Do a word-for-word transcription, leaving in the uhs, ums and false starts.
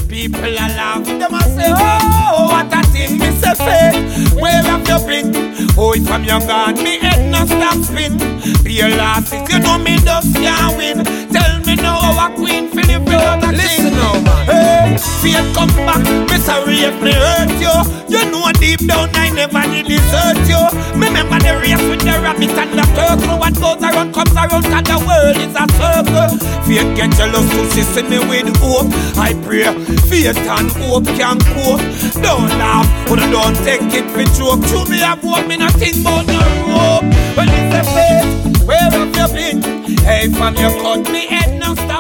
people are laugh. Them a say, oh, what a thing, me say faith. Where have you been? Oh, if I'm young and me head no stop spin. Be a last, you know me just can't win. Tell me now how a queen feel if without a king. Listen now, man. Hey, faith come back, me sorry if me hurt you. You know deep down I never did desert you. Remember the race with the rabbit and the turtle. What goes around comes around, cause the world is a circle. Faith get jealous to she see me with hope. I pray, faith and hope can cope. Don't laugh, but don't take it for joke. To me have hope, me nothing but no rope. When it's a faith, where have you been? Hey, from your cut me head now stop.